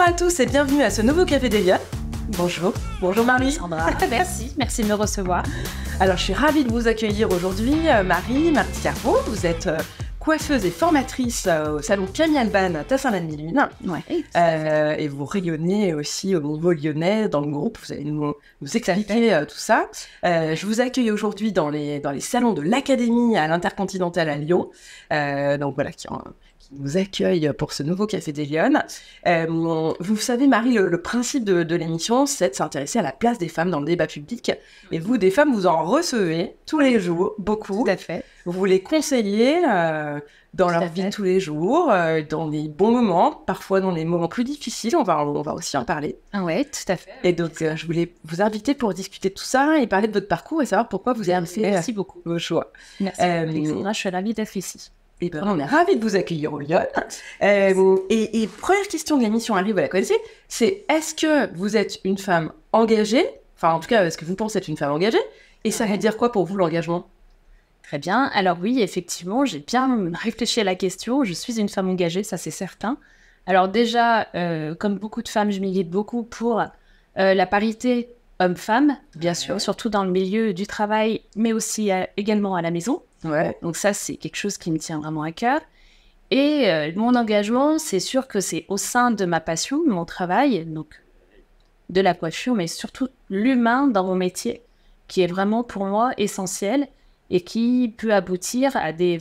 à tous et bienvenue à ce nouveau Café des Lyon. Bonjour. Bonjour Marie. Sandra. Merci de me recevoir. Alors je suis ravie de vous accueillir aujourd'hui. Marie Carbeau, vous êtes coiffeuse et formatrice au salon Camille Alban à Saint-Lannelune. Ouais. Et vous rayonnez aussi au niveau lyonnais dans le groupe. Vous allez nous expliquer tout ça. Je vous accueille aujourd'hui dans les salons de l'Académie à l'Intercontinental à Lyon. Donc voilà, qui nous accueille pour ce nouveau Café des Lyonnes. Vous savez, Marie, le principe de l'émission, c'est de s'intéresser à la place des femmes dans le débat public. Et vous, des femmes, vous en recevez tous les jours, beaucoup. Tout à fait. Vous les conseillez dans leur vie de tous les jours, dans les bons moments, parfois dans les moments plus difficiles. On va aussi en parler. Ah ouais, tout à fait. Et donc, je voulais vous inviter pour discuter de tout ça et parler de votre parcours et savoir pourquoi vous avez Merci beaucoup. vos choix. Merci. Alexandra, je suis ravie d'être ici. Et ben, on est ravis de vous accueillir au Lyon. Et première question de l'émission arrive, vous la connaissez, c'est est-ce que vous êtes une femme engagée? Enfin, en tout cas, est-ce que vous pensez être une femme engagée? Et ça veut dire quoi pour vous, l'engagement? Très bien. Alors oui, effectivement, j'ai bien réfléchi à la question. Je suis une femme engagée, ça c'est certain. Alors déjà, comme beaucoup de femmes, je milite beaucoup pour la parité homme-femme, bien sûr, surtout dans le milieu du travail, mais aussi également à la maison. Ouais. Donc ça, c'est quelque chose qui me tient vraiment à cœur. Et mon engagement, c'est sûr que c'est au sein de ma passion, de mon travail, donc de la coiffure, mais surtout l'humain dans mon métier, qui est vraiment pour moi essentiel et qui peut aboutir à des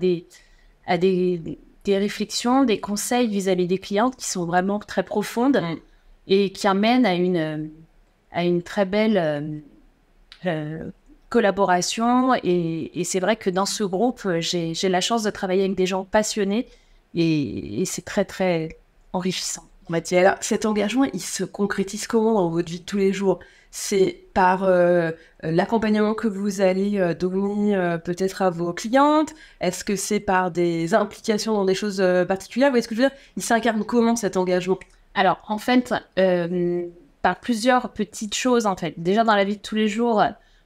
réflexions, des conseils vis-à-vis des clientes qui sont vraiment très profondes et qui amènent à une très belle collaboration. Et c'est vrai que dans ce groupe, j'ai la chance de travailler avec des gens passionnés et c'est très, très enrichissant. Mathieu, alors cet engagement, il se concrétise comment dans votre vie de tous les jours? C'est par l'accompagnement que vous allez donner peut-être à vos clientes? Est-ce que c'est par des implications dans des choses particulières? Ou est-ce que je veux dire, il s'incarne comment cet engagement? Alors, en fait, par plusieurs petites choses, en fait. Déjà, dans la vie de tous les jours,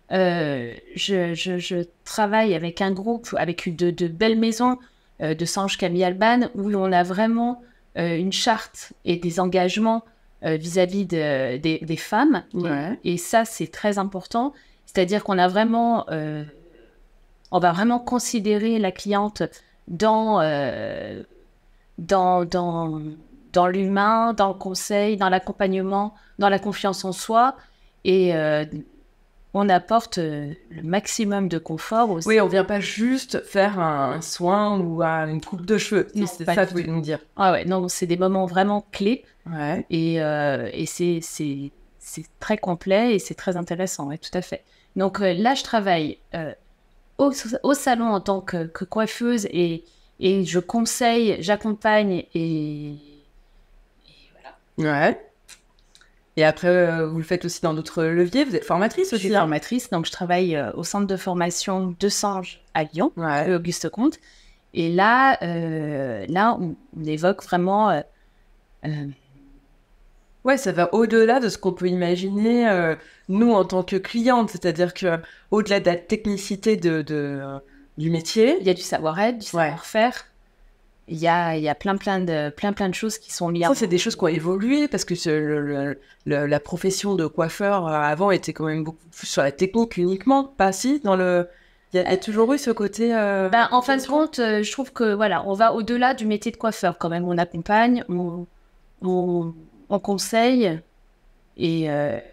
je travaille avec un groupe, avec de belles maisons de Sange Camille Alban, où on a vraiment une charte et des engagements vis-à-vis des femmes. Ouais. Et ça, c'est très important. C'est-à-dire qu'on a vraiment... on va vraiment considérer la cliente dans l'humain, dans le conseil, dans l'accompagnement, dans la confiance en soi. Et on apporte le maximum de confort aussi. Oui, on vient pas juste faire un soin ou une coupe de cheveux. Non, c'est pas ça du que vous voulez nous dire. Ah ouais, non, c'est des moments vraiment clés. Ouais. Et c'est très complet et c'est très intéressant, ouais, tout à fait. Donc là, je travaille au salon en tant que coiffeuse et je conseille, j'accompagne et voilà. Ouais. Et après, vous le faites aussi dans d'autres leviers. Vous êtes formatrice Je aussi. suis formatrice, donc je travaille au centre de formation de Sange à Lyon, Ouais. Auguste Comte. Et là, on évoque vraiment... Ouais, ça va au-delà de ce qu'on peut imaginer, nous, en tant que cliente. C'est-à-dire que au-delà de la technicité du métier, il y a du savoir-être, du savoir-faire. Il y a plein de choses qui sont liées. Ça, c'est des choses qui ont évolué parce que la profession de coiffeur avant était quand même beaucoup plus sur la technique uniquement, pas si dans le... Il y a toujours eu ce côté... en fin de compte, je trouve que voilà, on va au-delà du métier de coiffeur quand même. On accompagne, on conseille et...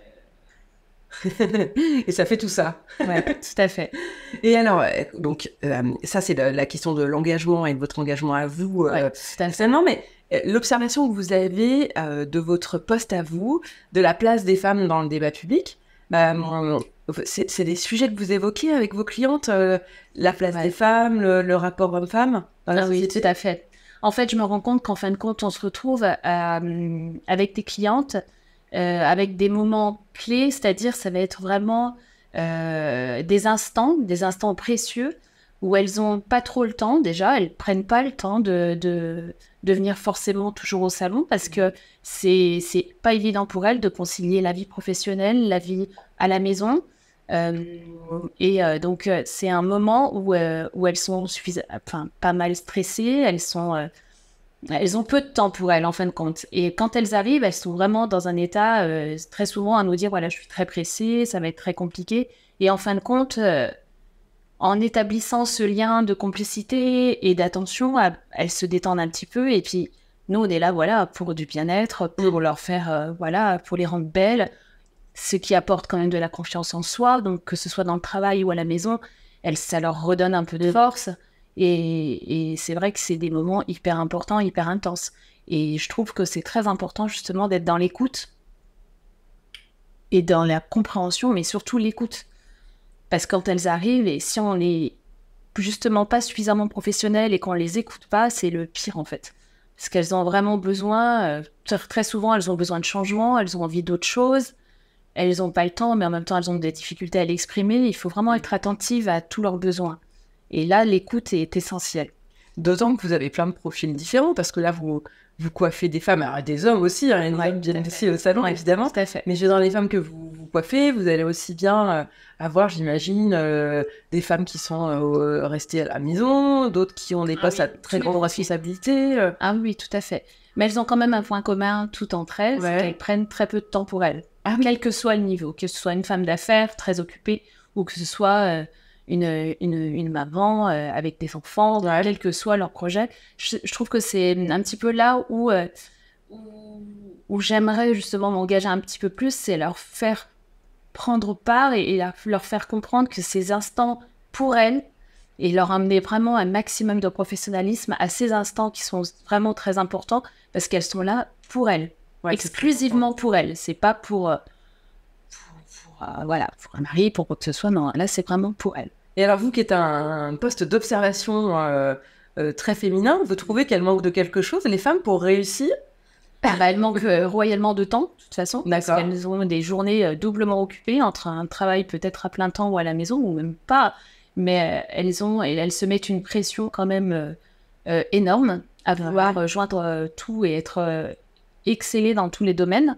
et ça fait tout ça. Ouais, tout à fait. Et alors, donc, ça, c'est la question de l'engagement et de votre engagement à vous. Non, mais l'observation que vous avez de votre poste à vous, de la place des femmes dans le débat public, c'est des sujets que vous évoquez avec vos clientes, la place des femmes, le rapport homme-femme dans la Oui, société. tout à fait. En fait, je me rends compte qu'en fin de compte, on se retrouve avec des clientes, avec des moments clés, c'est-à-dire ça va être vraiment des instants précieux où elles n'ont pas trop le temps déjà, elles prennent pas le temps de venir forcément toujours au salon parce que c'est pas évident pour elles de concilier la vie professionnelle, la vie à la maison. Donc c'est un moment où elles sont pas mal stressées, elles sont Elles ont peu de temps pour elles, en fin de compte. Et quand elles arrivent, elles sont vraiment dans un état, très souvent, à nous dire, voilà, je suis très pressée, ça va être très compliqué. Et en fin de compte, en établissant ce lien de complicité et d'attention, elles se détendent un petit peu. Et puis, nous, on est là, voilà, pour du bien-être, pour leur faire, voilà, pour les rendre belles, ce qui apporte quand même de la confiance en soi. Donc, que ce soit dans le travail ou à la maison, ça leur redonne un peu de force. Et c'est vrai que c'est des moments hyper importants, hyper intenses. Et je trouve que c'est très important, justement, d'être dans l'écoute et dans la compréhension, mais surtout l'écoute. Parce que quand elles arrivent, et si on n'est justement pas suffisamment professionnels et qu'on les écoute pas, c'est le pire en fait. Parce qu'elles ont vraiment besoin, très souvent elles ont besoin de changement, elles ont envie d'autre chose, elles n'ont pas le temps, mais en même temps elles ont des difficultés à l'exprimer. Il faut vraiment être attentive à tous leurs besoins. Et là, l'écoute est essentielle. D'autant que vous avez plein de profils différents, parce que là, vous coiffez des femmes, alors des hommes aussi, hein, des hommes viennent aussi au salon, évidemment. Tout à fait. Mais dans les femmes que vous coiffez, vous allez aussi bien avoir, j'imagine, des femmes qui sont restées à la maison, d'autres qui ont des postes à très grande responsabilité. Ah oui, tout à fait. Mais elles ont quand même un point commun toutes entre elles, c'est qu'elles prennent très peu de temps pour elles. Quel que soit le niveau, que ce soit une femme d'affaires très occupée, ou que ce soit une maman avec des enfants, quel que soit leur projet. Je trouve que c'est un petit peu là où j'aimerais justement m'engager un petit peu plus, c'est leur faire prendre part et leur faire comprendre que ces instants pour elles, et leur amener vraiment un maximum de professionnalisme à ces instants qui sont vraiment très importants, parce qu'elles sont là pour elles, exclusivement pour elles. C'est pas pour voilà, pour un mari, pour quoi que ce soit, non, là c'est vraiment pour elles. Et alors vous qui êtes un poste d'observation très féminin, vous trouvez qu'elles manquent de quelque chose, les femmes, pour réussir? Elles manquent royalement de temps, de toute façon, parce qu'elles ont des journées doublement occupées, entre un travail peut-être à plein temps ou à la maison, ou même pas, mais elles se mettent une pression quand même énorme à vouloir joindre tout et être excellées dans tous les domaines.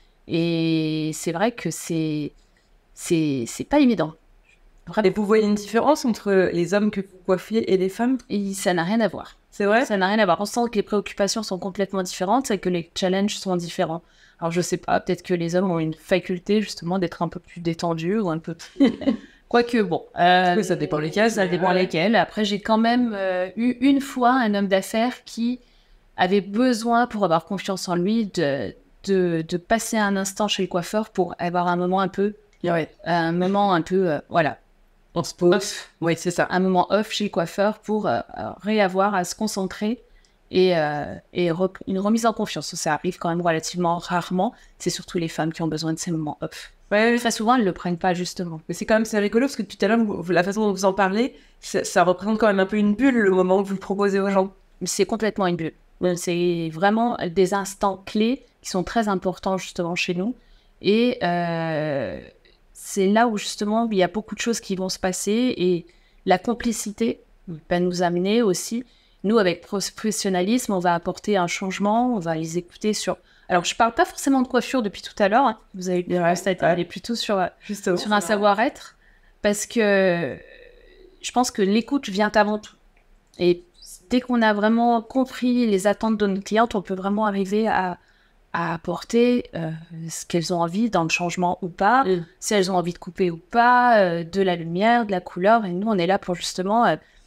Et c'est vrai que c'est pas évident. Et vous voyez une différence entre les hommes que vous coiffez et les femmes? Et ça n'a rien à voir. C'est vrai? Ça n'a rien à voir. On sent que les préoccupations sont complètement différentes et que les challenges sont différents. Alors je sais pas, peut-être que les hommes ont une faculté justement d'être un peu plus détendus ou un peu plus... Quoique bon... ça dépend lesquels. Ça dépend lesquels. Après j'ai quand même eu une fois un homme d'affaires qui avait besoin, pour avoir confiance en lui, de passer un instant chez le coiffeur pour avoir un moment un peu... un moment un peu... voilà. On se pose. Oui, c'est ça. Un moment off chez le coiffeur pour réavoir à se concentrer et une remise en confiance. Ça arrive quand même relativement rarement. C'est surtout les femmes qui ont besoin de ces moments off. Très souvent, elles ne le prennent pas, justement. Mais c'est quand même rigolo, parce que tout à l'heure, la façon dont vous en parlez, ça représente quand même un peu une bulle, le moment que vous le proposez aux gens. C'est complètement une bulle. C'est vraiment des instants clés qui sont très importants, justement, chez nous. Et... c'est là où justement il y a beaucoup de choses qui vont se passer et la complicité va nous amener aussi. Nous, avec professionnalisme, on va apporter un changement, on va les écouter sur... Alors, je parle pas forcément de coiffure depuis tout à l'heure, hein. Vous avez constaté, elle est plutôt sur un savoir-être, parce que je pense que l'écoute vient avant tout. Et dès qu'on a vraiment compris les attentes de nos clientes, on peut vraiment arriver à apporter ce qu'elles ont envie dans le changement ou pas, si elles ont envie de couper ou pas, de la lumière, de la couleur. Et nous, on est là pour justement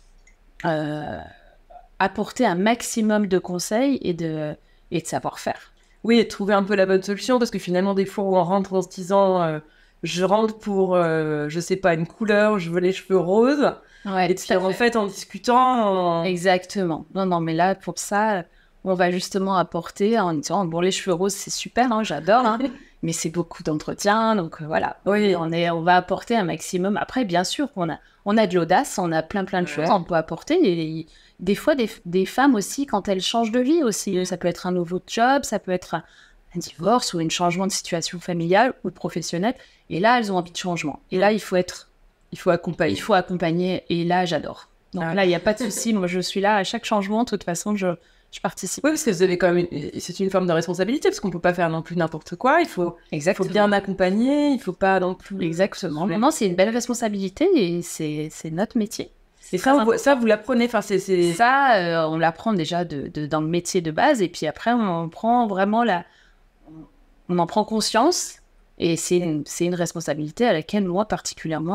apporter un maximum de conseils et de savoir-faire. Oui, et trouver un peu la bonne solution, parce que finalement, des fois, on rentre en se disant je rentre pour, je sais pas, une couleur, je veux les cheveux roses. Et puis en fait, en discutant... Exactement. Non, mais là, pour ça... on va justement apporter en disant, bon, les cheveux roses, c'est super, hein, j'adore, hein, mais c'est beaucoup d'entretien, donc voilà. Oui, on va apporter un maximum. Après, bien sûr, on a de l'audace, on a plein de choses qu'on peut apporter. Et des fois, des femmes aussi, quand elles changent de vie aussi, ça peut être un nouveau job, ça peut être un divorce ou un changement de situation familiale ou professionnelle, et là, elles ont envie de changement. Et là, il faut accompagner. Il faut accompagner, et là, j'adore. Donc là, il n'y a pas de souci, moi, je suis là à chaque changement, de toute façon, je participe. Oui, parce que vous avez quand même c'est une forme de responsabilité, parce qu'on ne peut pas faire non plus n'importe quoi. Il faut bien accompagner, il ne faut pas non plus... Exactement. Vraiment, c'est une belle responsabilité et c'est notre métier. Et ça, vous l'apprenez, enfin, c'est... Ça, on l'apprend déjà dans le métier de base, et puis après, on prend vraiment on en prend conscience, et c'est une responsabilité à laquelle, moi, particulièrement,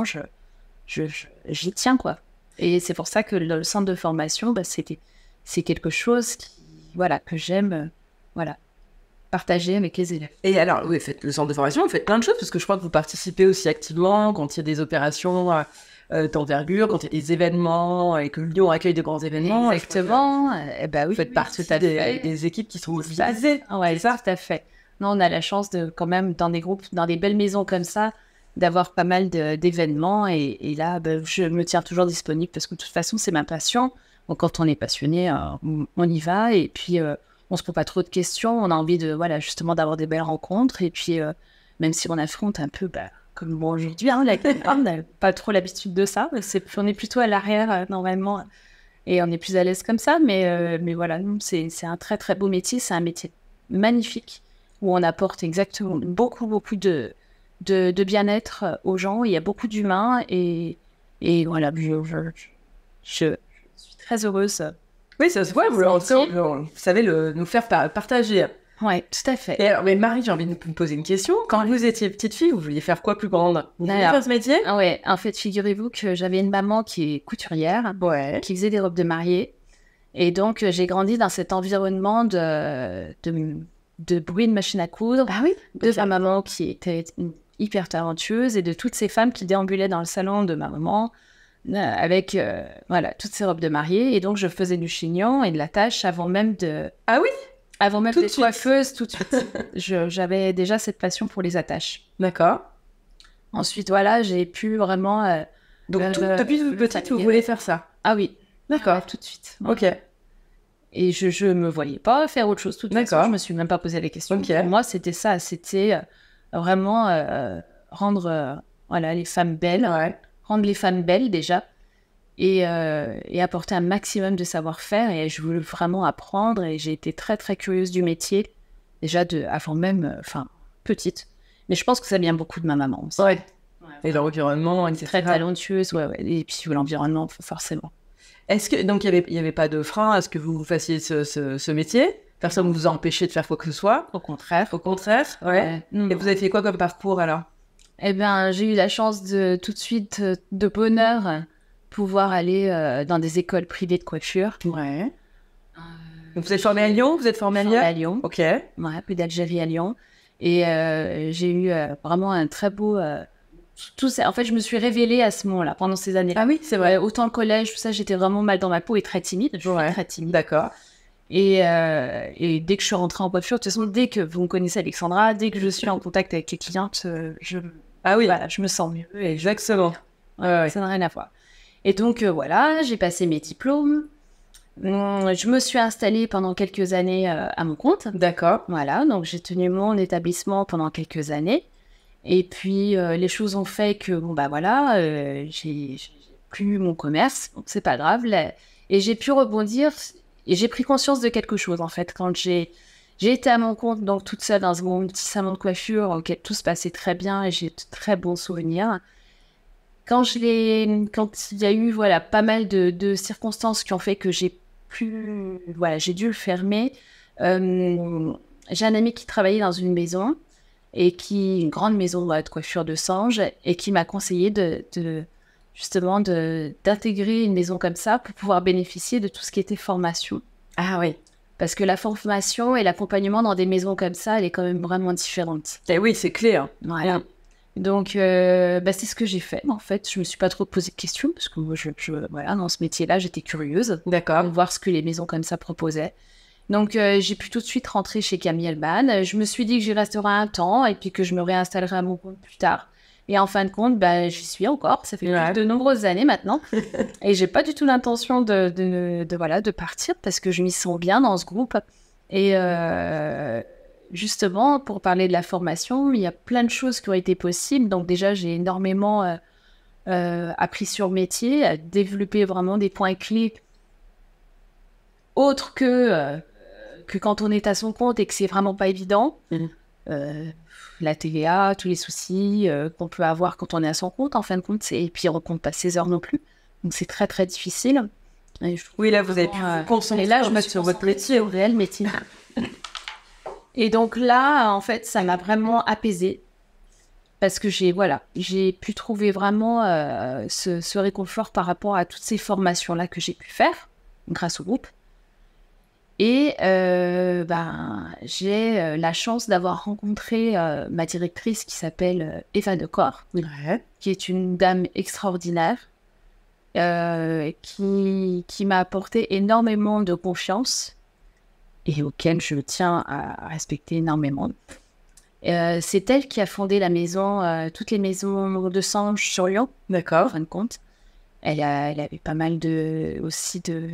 j'y tiens, quoi. Et c'est pour ça que le centre de formation, c'est quelque chose que j'aime, partager avec les élèves. Et alors, oui, faites le centre de formation, vous faites plein de choses, parce que je crois que vous participez aussi activement quand il y a des opérations d'envergure, quand il y a des événements, et que Lyon accueille de grands événements. Exactement. Oui, vous faites partie des équipes qui sont mobilisées. Oui, tout à fait. Non, on a la chance quand même, dans des groupes, dans des belles maisons comme ça, d'avoir pas mal d'événements. Et là, je me tiens toujours disponible, parce que de toute façon, c'est ma passion. Donc, quand on est passionné, on y va. Et puis, on se pose pas trop de questions. On a envie justement d'avoir des belles rencontres. Et puis, même si on affronte un peu, comme moi aujourd'hui, on n'a pas trop l'habitude de ça. On est plutôt à l'arrière, normalement. Et on est plus à l'aise comme ça. Mais voilà, c'est un très, très beau métier. C'est un métier magnifique, où on apporte exactement beaucoup, beaucoup de bien-être aux gens. Il y a beaucoup d'humains. Et voilà, je suis très heureuse. Oui, ça se voit, vous savez nous faire partager. Oui, tout à fait. Et alors, mais Marie, j'ai envie de vous poser une question. Quand vous étiez petite fille, vous vouliez faire quoi plus grande? Vous vouliez faire ce métier? Oui, en fait, figurez-vous que j'avais une maman qui est couturière, qui faisait des robes de mariée. Et donc, j'ai grandi dans cet environnement de bruit de machine à coudre, de ma maman qui était hyper talentueuse, et de toutes ces femmes qui déambulaient dans le salon de ma maman, avec toutes ces robes de mariée. Et donc je faisais du chignon et de la tâche avant même des coiffeuses, tout de suite. J'avais déjà cette passion pour les attaches. D'accord. Ensuite, j'ai pu vraiment... donc depuis toute petite, vous voulez faire ça? Ah oui. D'accord. Tout de suite. Ok. Et je me voyais pas faire autre chose. Toute façon, je me suis même pas posé les questions. Okay. Pour moi, c'était ça. C'était vraiment rendre les femmes belles. Rendre les femmes belles déjà, et apporter un maximum de savoir-faire. Et je voulais vraiment apprendre, et j'ai été très très curieuse du métier, déjà avant même, petite. Mais je pense que ça vient beaucoup de ma maman aussi. Ouais. Et l'environnement, etc. Très talentueuse, et puis l'environnement, forcément. Est-ce que, donc, il y avait pas de frein à ce que vous fassiez ce métier? Personne ne vous a empêché de faire quoi que ce soit? Au contraire. Ouais. Et vous avez fait quoi comme parcours alors? Eh bien, j'ai eu la chance tout de suite, de bonheur, pouvoir aller dans des écoles privées de coiffure. Ouais. Donc vous êtes formée à Lyon? Vous êtes formée à Lyon? Ok. Ouais, puis d'Algérie à Lyon. Et j'ai eu vraiment un très beau... tout ça. En fait, je me suis révélée à ce moment-là, pendant ces années-là. Ah oui, c'est vrai. Autant le collège, tout ça, j'étais vraiment mal dans ma peau et très timide. Je suis très timide. D'accord. Et dès que je suis rentrée en coiffure, de toute façon, dès que vous me connaissez, Alexandra, dès que je suis en contact avec les clientes, je me sens mieux. Exactement. Ça n'a rien à voir. Et donc, j'ai passé mes diplômes. Je me suis installée pendant quelques années à mon compte. D'accord. Voilà, donc j'ai tenu mon établissement pendant quelques années. Et puis, les choses ont fait que, j'ai plus mon commerce. Bon, c'est pas grave. Et j'ai pu rebondir. Et j'ai pris conscience de quelque chose, en fait, quand j'ai été à mon compte, donc toute seule dans mon petit salon de coiffure, auquel tout se passait très bien, et j'ai de très bons souvenirs. Quand il y a eu pas mal de circonstances qui ont fait que j'ai dû le fermer, j'ai un ami qui travaillait dans une maison, une grande maison de coiffure de Sange, et qui m'a conseillé justement d'intégrer une maison comme ça pour pouvoir bénéficier de tout ce qui était formation. Ah oui. Parce que la formation et l'accompagnement dans des maisons comme ça, elle est quand même vraiment différente. Et oui, c'est clé. Hein. Voilà. Donc, c'est ce que j'ai fait. En fait, je me suis pas trop posé de questions, parce que moi, dans ce métier-là, j'étais curieuse. D'accord. De voir ce que les maisons comme ça proposaient. Donc, j'ai pu tout de suite rentrer chez Camille Elban. Je me suis dit que j'y resterai un temps, et puis que je me réinstallerai à mon compte plus tard. Et en fin de compte, j'y suis encore. Ça fait de nombreuses années maintenant. Et j'ai pas du tout l'intention de partir, parce que je m'y sens bien dans ce groupe. Et justement, pour parler de la formation, il y a plein de choses qui ont été possibles. Donc déjà, j'ai énormément appris sur le métier, à développer vraiment des points clés autres que quand on est à son compte et que c'est vraiment pas évident. La TVA, tous les soucis qu'on peut avoir quand on est à son compte, en fin de compte, et puis on compte pas ses heures non plus. Donc, c'est très, très difficile. Et oui, là, vous avez pu vous concentrer sur votre métier. Au réel métier. Et donc là, en fait, ça m'a vraiment apaisée. Parce que j'ai pu trouver vraiment ce réconfort par rapport à toutes ces formations-là que j'ai pu faire grâce au groupe. Et j'ai la chance d'avoir rencontré ma directrice qui s'appelle Eva Decor, qui est une dame extraordinaire, qui m'a apporté énormément de confiance et auquel je tiens à respecter énormément. C'est elle qui a fondé la maison, toutes les maisons de Sange sur Lyon. D'accord. En fin de compte. Elle avait pas mal aussi de...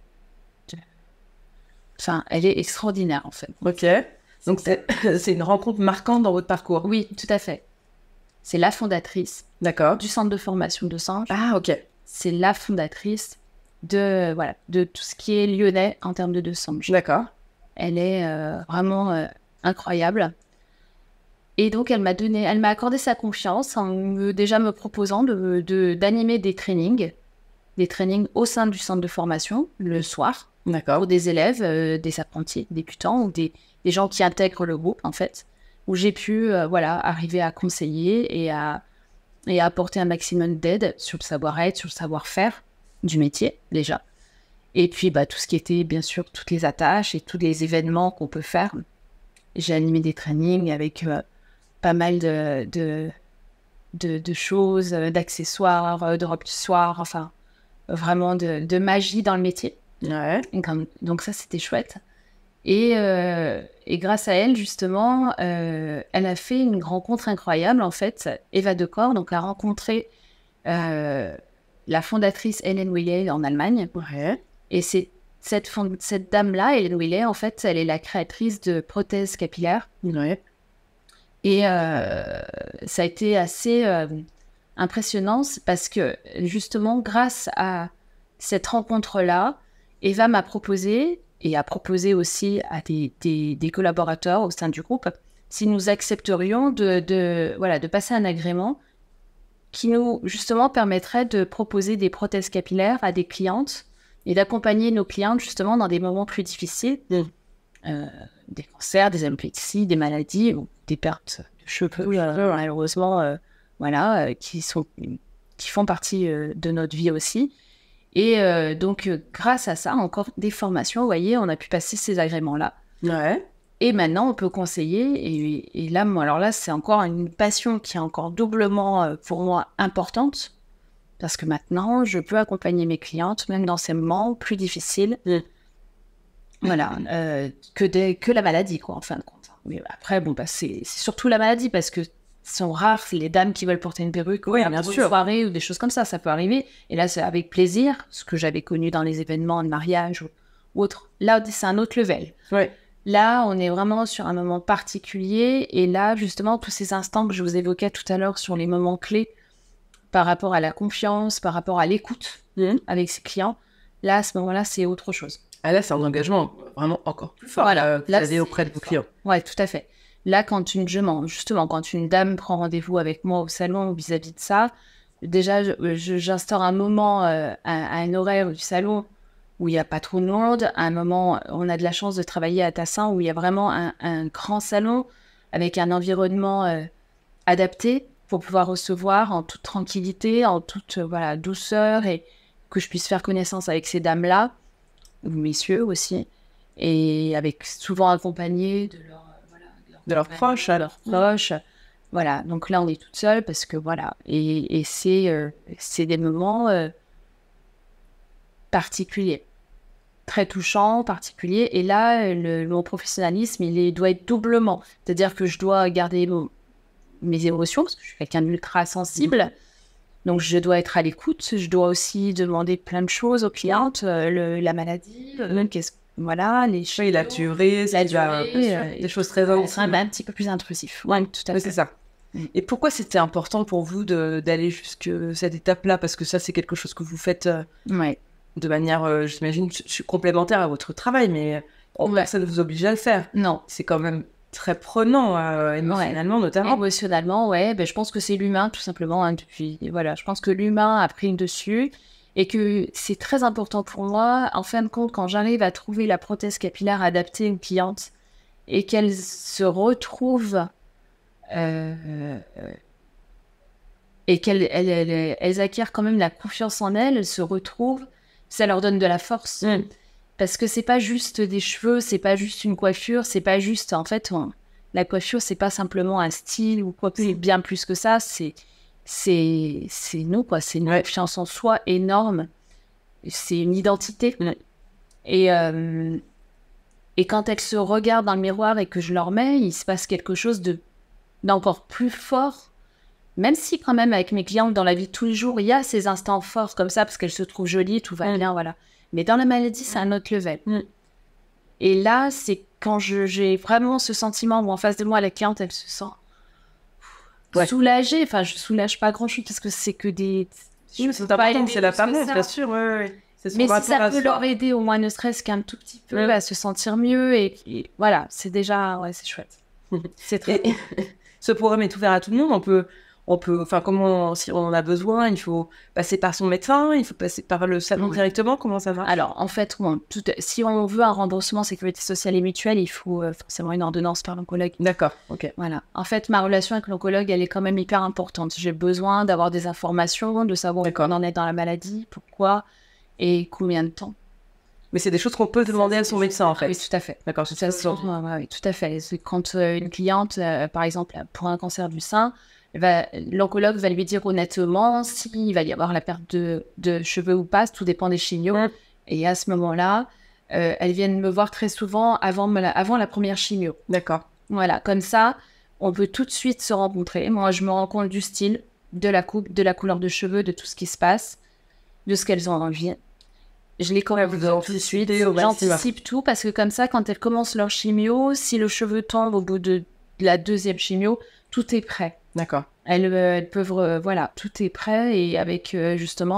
Enfin, elle est extraordinaire, en fait. Ok. Donc, c'est une rencontre marquante dans votre parcours. Oui, tout à fait. C'est la fondatrice du centre de formation de Sange. Ah, ok. C'est la fondatrice de tout ce qui est lyonnais en termes de Sange. D'accord. Elle est vraiment incroyable. Et donc, elle m'a accordé sa confiance en me proposant d'animer des trainings au sein du centre de formation le soir. D'accord. Pour des élèves, des apprentis, débutants ou des gens qui intègrent le groupe, en fait, où j'ai pu arriver à conseiller et à apporter un maximum d'aide sur le savoir-être, sur le savoir-faire du métier, déjà. Et puis, tout ce qui était, bien sûr, toutes les attaches et tous les événements qu'on peut faire. J'ai animé des trainings avec pas mal de choses, d'accessoires, de robes du soir, enfin, vraiment de magie dans le métier. Ouais. Donc ça, c'était chouette. Et grâce à elle, justement, elle a fait une rencontre incroyable, en fait. Eva Decor donc, a rencontré la fondatrice Hélène Willet en Allemagne. Ouais. Et c'est cette dame-là, Hélène Willet, en fait, elle est la créatrice de prothèses capillaires. Ouais. Et ça a été assez impressionnant parce que, justement, grâce à cette rencontre-là, Eva m'a proposé, et a proposé aussi à des collaborateurs au sein du groupe, si nous accepterions de passer un agrément qui nous, justement, permettrait de proposer des prothèses capillaires à des clientes et d'accompagner nos clientes, justement, dans des moments plus difficiles, des cancers, des alopécies, des maladies, ou des pertes de cheveux, malheureusement, qui font partie de notre vie aussi. Et donc, grâce à ça, encore des formations, vous voyez, on a pu passer ces agréments-là. Ouais. Et maintenant, on peut conseiller. Et là, alors là, c'est encore une passion qui est encore doublement, pour moi, importante. Parce que maintenant, je peux accompagner mes clientes, même dans ces moments plus difficiles. Voilà, que la maladie, quoi, en fin de compte. Mais après, c'est surtout la maladie, parce que sont rares les dames qui veulent porter une perruque bien pour sûr. une soirée ou des choses comme ça peut arriver. Et là, c'est avec plaisir, ce que j'avais connu dans les événements de mariage ou autre. Là, c'est un autre level. Ouais. Là, on est vraiment sur un moment particulier. Et là, justement, tous ces instants que je vous évoquais tout à l'heure sur les moments clés par rapport à la confiance, par rapport à l'écoute avec ses clients, là, à ce moment-là, c'est autre chose. Ah, là, c'est un engagement vraiment encore plus fort que vous avez auprès de vos clients. Ouais, tout à fait. Là, quand une dame prend rendez-vous avec moi au salon vis-à-vis de ça, déjà, j'instaure un moment à un horaire du salon où il n'y a pas trop de monde. À un moment, on a de la chance de travailler à Tassin où il y a vraiment un grand salon avec un environnement adapté pour pouvoir recevoir en toute tranquillité, en toute douceur et que je puisse faire connaissance avec ces dames-là, ou messieurs aussi, et avec souvent accompagnés de leurs proches. Voilà, donc là, on est toute seule parce que et c'est des moments particuliers, très touchants, particuliers. Et là, mon professionnalisme, doit être doublement. C'est-à-dire que je dois garder mes émotions, parce que je suis quelqu'un d'ultra sensible. Donc, je dois être à l'écoute. Je dois aussi demander plein de choses aux clientes, la maladie, les choses. Oui, la durée, des choses très intimes. Un petit peu plus intrusif. Oui, tout à fait. C'est ça. Et pourquoi c'était important pour vous d'aller jusqu'à cette étape-là? Parce que ça, c'est quelque chose que vous faites de manière, j'imagine, complémentaire à votre travail, mais personne ne vous oblige à le faire. Non. C'est quand même très prenant, émotionnellement notamment. Émotionnellement, je pense que c'est l'humain, tout simplement. Je pense que l'humain a pris le dessus. Et que c'est très important pour moi, en fin de compte, quand j'arrive à trouver la prothèse capillaire adaptée aux clientes et qu'elles se retrouvent et qu'elles acquièrent quand même la confiance en elles se retrouvent, ça leur donne de la force. Parce que c'est pas juste des cheveux, c'est pas juste une coiffure, c'est pas juste... En fait, la coiffure, c'est pas simplement un style ou quoi, c'est bien plus que ça, c'est nous, quoi. C'est une confiance en soi énorme. C'est une identité. Et quand elles se regardent dans le miroir et que je leur mets, il se passe quelque chose d'encore plus fort. Même si quand même avec mes clientes dans la vie de tous les jours, il y a ces instants forts comme ça parce qu'elles se trouvent jolies, tout va bien, voilà. Mais dans la maladie, c'est un autre level. Et là, c'est quand j'ai vraiment ce sentiment où en face de moi, la cliente, elle se sent soulagée. Enfin, je soulage pas grand-chose parce que c'est que des... c'est important, c'est la paresse, bien sûr. Mais si ça peut leur aider au moins ne serait-ce qu'un tout petit peu à se sentir mieux et voilà, c'est déjà... Ouais, c'est chouette. C'est très... Ce programme est ouvert à tout le monde. On peut, enfin, si on en a besoin, il faut passer par son médecin, il faut passer par le salon directement. Comment ça marche? Alors, en fait, si on veut un remboursement sécurité sociale et mutuelle, il faut forcément une ordonnance par l'oncologue. D'accord, ok. Voilà. En fait, ma relation avec l'oncologue, elle est quand même hyper importante. J'ai besoin d'avoir des informations, de savoir où on en est dans la maladie, pourquoi et combien de temps. Mais c'est des choses qu'on peut demander à son médecin, en fait. Oui, tout à fait. D'accord, oui, tout à fait. Quand une cliente, par exemple, pour un cancer du sein, l'oncologue va lui dire honnêtement s'il va y avoir la perte de cheveux ou pas, tout dépend des chimios. Et à ce moment-là, elles viennent me voir très souvent avant la première chimio. D'accord. Voilà, comme ça, on peut tout de suite se rencontrer. Moi, je me rends compte du style, de la coupe, de la couleur de cheveux, de tout ce qui se passe, de ce qu'elles ont envie. Je les corrige tout de suite, j'anticipe tout, parce que comme ça, quand elles commencent leur chimio, si le cheveu tombe au bout de la deuxième chimio, tout est prêt. D'accord. Elles peuvent, voilà, tout est prêt, et avec justement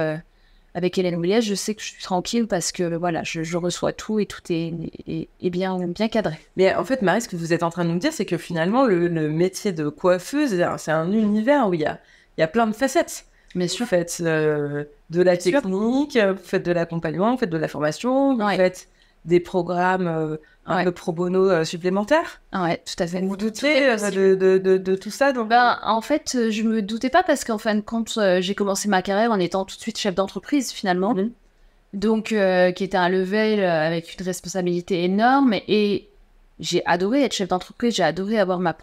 avec Hélène Ouliès, je sais que je suis tranquille parce que voilà, je reçois tout et tout est bien cadré. Mais en fait, Marie, ce que vous êtes en train de nous dire, c'est que finalement, le métier de coiffeuse, c'est un univers où il y a plein de facettes. Bien sûr. Vous faites de la technique, vous faites de l'accompagnement, vous faites de la formation, vous faites des programmes un peu pro bono supplémentaires. Ouais, tout à fait. Vous doutez de tout ça donc... En fait, je me doutais pas parce qu'en fin de compte, j'ai commencé ma carrière en étant tout de suite chef d'entreprise finalement. Donc, qui était un level avec une responsabilité énorme. Et j'ai adoré être chef d'entreprise, j'ai adoré avoir mon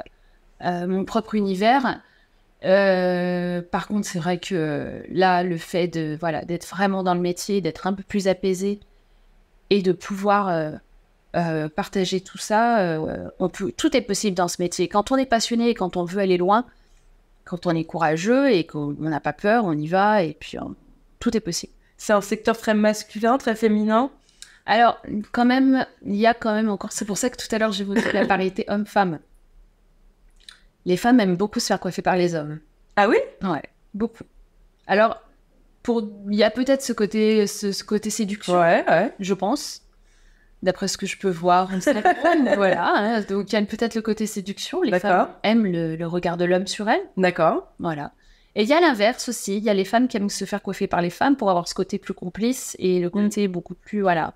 propre univers. Par contre, c'est vrai que là, le fait d'être vraiment dans le métier, d'être un peu plus apaisé et de pouvoir partager tout ça, tout est possible dans ce métier. Quand on est passionné, quand on veut aller loin, quand on est courageux et qu'on n'a pas peur, on y va et puis tout est possible. C'est un secteur très masculin, très féminin. Alors, quand même, il y a quand même encore... C'est pour ça que tout à l'heure, j'ai voulu la parité homme-femme. Les femmes aiment beaucoup se faire coiffer par les hommes. Ah oui? Ouais, beaucoup. Alors, il y a peut-être ce côté séduction, je pense, d'après ce que je peux voir. Voilà, hein, donc il y a peut-être le côté séduction. Les femmes aiment le regard de l'homme sur elles. D'accord. Voilà. Et il y a l'inverse aussi. Il y a les femmes qui aiment se faire coiffer par les femmes pour avoir ce côté plus complice et le côté beaucoup plus, voilà,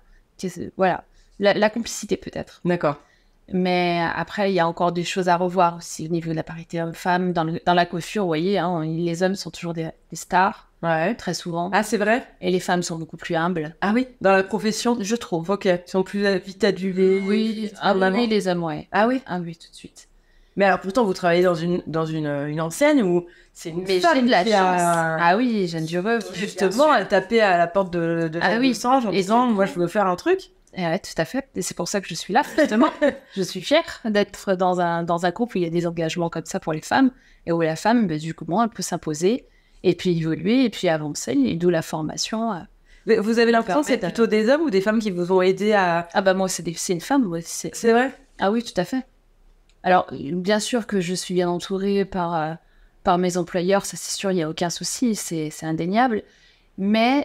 la complicité peut-être. D'accord. Mais après, il y a encore des choses à revoir aussi au niveau de la parité homme-femme. Dans la coiffure, vous voyez, hein, les hommes sont toujours des stars, très souvent. Ah, c'est vrai? Et les femmes sont beaucoup plus humbles. Ah oui? Dans la profession, je trouve. Ok. Ils sont plus vite adulés. Oui, les hommes, ouais. Ah oui? Ah oui, tout de suite. Mais alors, pourtant, vous travaillez dans une enseigne où c'est une femme j'ai de la qui chance. a... Ah oui, Jeanne Dureux. Justement, elle tapait à la porte de Sange en disant « Moi, je veux faire un truc ». Ouais, tout à fait. Et c'est pour ça que je suis là, justement. Je suis fière d'être dans un couple où il y a des engagements comme ça pour les femmes, et où la femme, du coup, elle peut s'imposer, et puis évoluer, et puis avancer, et d'où la formation. Vous avez l'impression que c'est plutôt des hommes ou des femmes qui vous ont aidé à... Ah bah moi, c'est une femme. Ouais, c'est vrai? Ah oui, tout à fait. Alors, bien sûr que je suis bien entourée par mes employeurs, ça c'est sûr, il n'y a aucun souci, c'est indéniable. Mais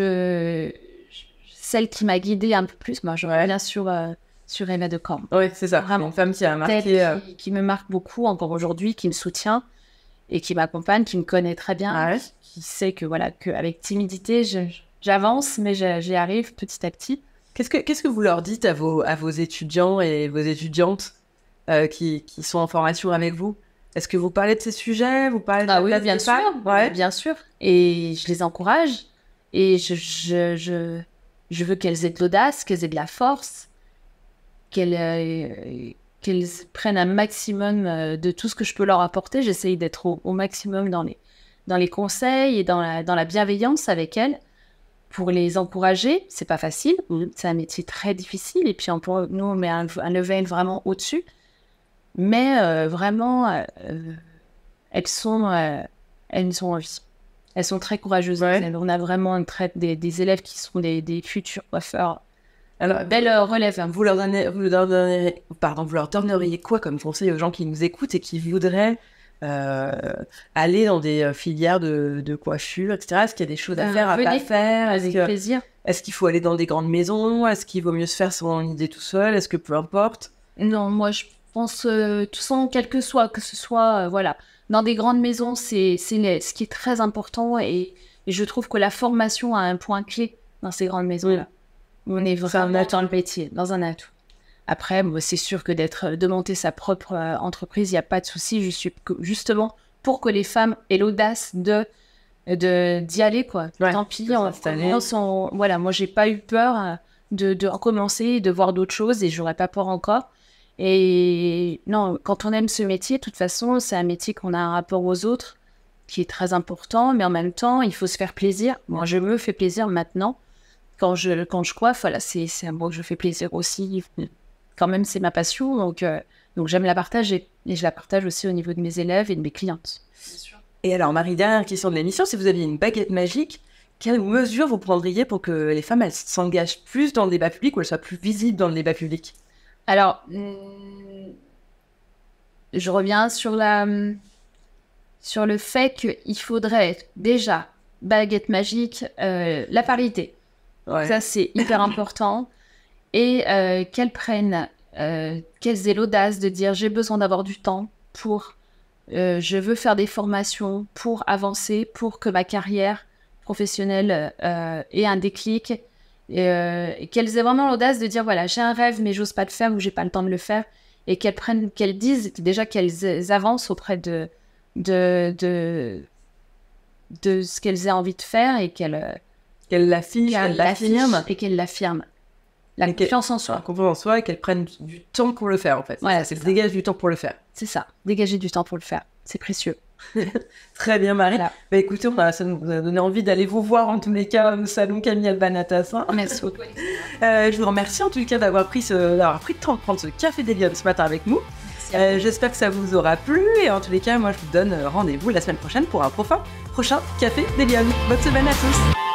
celle qui m'a guidée un peu plus, moi je reviens sur Eva de Camp. Oui, c'est ça. Vraiment. Une femme qui a marqué... Qui me marque beaucoup encore aujourd'hui, qui me soutient et qui m'accompagne, qui me connaît très bien, qui sait que voilà, qu'avec timidité, j'avance, mais j'y arrive petit à petit. Qu'est-ce que vous leur dites à vos étudiants et vos étudiantes qui sont en formation avec vous? Est-ce que vous parlez de ces sujets? Vous parlez de oui, bien sûr. Ouais. Bien sûr. Et je les encourage. Et je veux qu'elles aient de l'audace, qu'elles aient de la force, qu'elles prennent un maximum de tout ce que je peux leur apporter. J'essaye d'être au maximum dans les conseils et dans la bienveillance avec elles pour les encourager. C'est pas facile. C'est un métier très difficile. Et puis, nous, on met un level vraiment au-dessus. Mais vraiment, elles sont en vie. Elles sont très courageuses. On a vraiment des élèves qui sont des futurs coiffeurs. Alors, belle relève. Vous leur donneriez quoi comme conseil aux gens qui nous écoutent et qui voudraient aller dans des filières de coiffure, etc. Est-ce qu'il y a des choses à faire, à pas faire? Avec plaisir. Est-ce qu'il faut aller dans des grandes maisons? Est-ce qu'il vaut mieux se faire son idée tout seul? Est-ce que peu importe? Non, moi je pense, tout ça, que ce soit, voilà, dans des grandes maisons, c'est ce qui est très important et je trouve que la formation a un point clé dans ces grandes maisons-là. On est vraiment dans le métier, dans un atout. Après, c'est sûr que de monter sa propre entreprise, il n'y a pas de souci. Je suis justement pour que les femmes aient l'audace d'y aller, quoi. Tant pis, voilà, moi, j'ai pas eu peur de recommencer, de voir d'autres choses et j'aurais pas peur encore. Et non, quand on aime ce métier, de toute façon, c'est un métier qu'on a un rapport aux autres qui est très important, mais en même temps, il faut se faire plaisir. Moi, je me fais plaisir maintenant. Quand je coiffe, voilà, c'est à moi que je fais plaisir aussi. Quand même, c'est ma passion, donc j'aime la partager. Et je la partage aussi au niveau de mes élèves et de mes clientes. Et alors, Marie, dernière question de l'émission, si vous aviez une baguette magique, quelles mesures vous prendriez pour que les femmes elles s'engagent plus dans le débat public ou elles soient plus visibles dans le débat public? Alors, je reviens sur le fait qu'il faudrait déjà, baguette magique, la parité. Ça, c'est hyper important. Et qu'elles aient l'audace de dire j'ai besoin d'avoir du temps pour, je veux faire des formations pour avancer, pour que ma carrière professionnelle ait un déclic. Et qu'elles aient vraiment l'audace de dire voilà, j'ai un rêve mais j'ose pas le faire ou j'ai pas le temps de le faire. Et qu'elles disent déjà qu'elles avancent auprès de ce qu'elles aient envie de faire et qu'elles l'affirment. Et qu'elles l'affirment. La confiance en soi. La confiance en soi et qu'elles prennent du temps pour le faire, en fait. Voilà, c'est dégage du temps pour le faire. C'est ça, dégager du temps pour le faire. C'est précieux. Très bien, Marie. Voilà. Bah, écoutez, ça nous a donné envie d'aller vous voir, en tous les cas, au salon Camille Albanatas. Merci beaucoup. Je vous remercie, en tout cas, d'avoir pris le temps de prendre ce café d'Hélium ce matin avec nous. J'espère que ça vous aura plu. Et en tous les cas, moi, je vous donne rendez-vous la semaine prochaine pour un prochain café d'Hélium. Bonne semaine à tous.